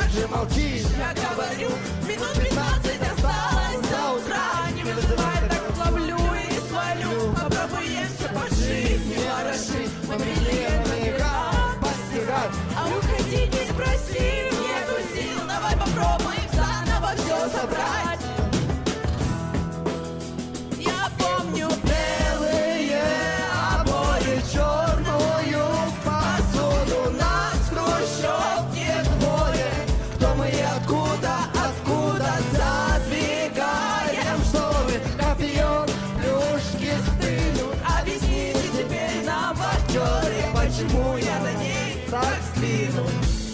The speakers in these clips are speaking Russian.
как же молчишь? Я говорю, минут 15 осталось до утра. Не вызывай, так ловлю и свалю. Попробуем все пожить, не вороши. Мобильные игра постигать. А уходить не спроси, нету сил. Давай попробуем заново все собрать. Я помню Белые обои, черную посуду, нас в хрущевке двое. Кто мы и откуда, откуда задвигаем шторы? Кофеек, плюшки стынут. Объясните теперь нам, вахтеры, почему я на ней так сдвинут.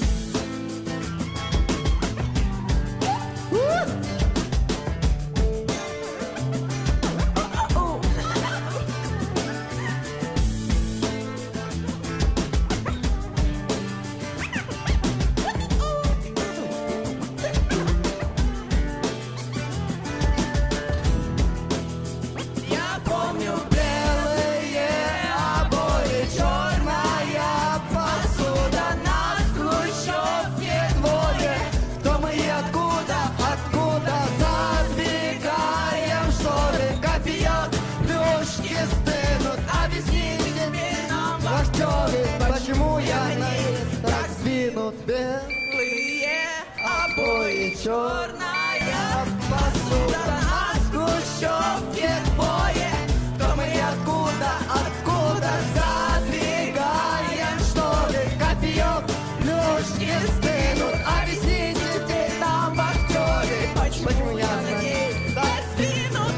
Я помню Белые обои, черная посуда, нас в хрущевке двое. Кто мы и откуда, откуда задвигаем шторы? Кофеек, плюшки стынут. Объясните теперь нам, вахтеры, почему я на них так сдвинут? белые Обои, черная посуда, нас в хрущевке двое. кто мы и откуда, откуда задвигаем шторы? Кофеек, плюшки стынут. Объясните теперь нам, вахтеры, почему я на ней так Сдвинут.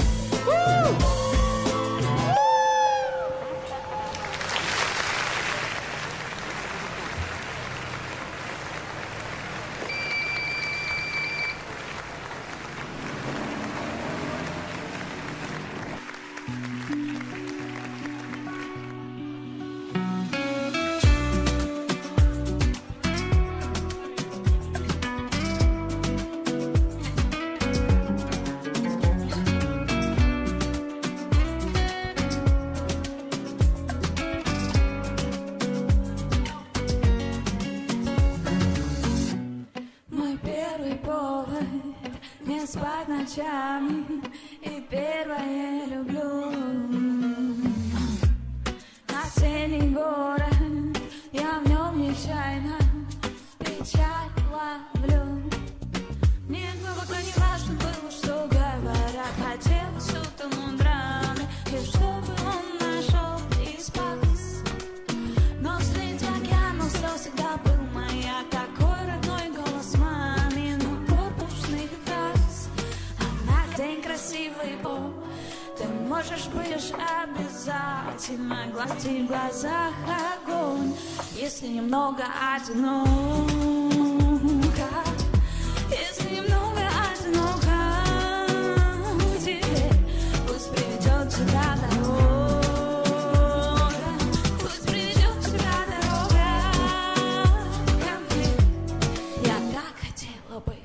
Мой первый повод не спать ночами и первое люблю. Осенний город, я в нем нечаянно печаль ловлю. Мне глубоко не важно было, что говорят, хотелось утонуть драме, и чтобы он нашел и спас. Но среди океанов слез всегда был маяк, такой родной голос мамин корпусных фраз. Она день красивый, ты можешь быть лишь обязательно гладить в глазах огонь, если немного одиноко, если немного одиноко. Теперь пусть приведет тебя дорога, пусть приведет тебя дорога ко мне. Я так хотела бы.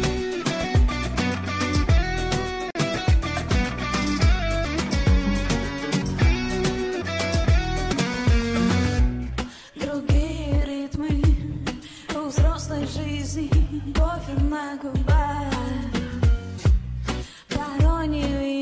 Другие ритмы у взрослой жизни, кофе на губах. Порой не